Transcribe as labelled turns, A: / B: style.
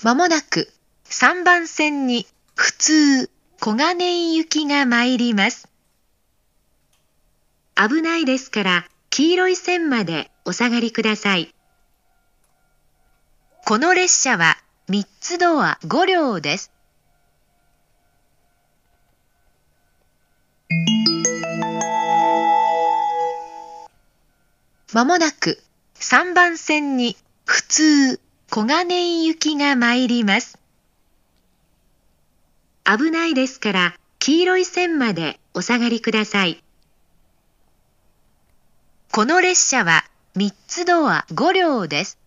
A: まもなく3番線に普通小金井行きが参ります。危ないですから黄色い線までお下がりください。この列車は3つドア5両です。まもなく3番線に普通小金井行きが参ります。危ないですから黄色い線までお下がりください。この列車は3つドア5両です。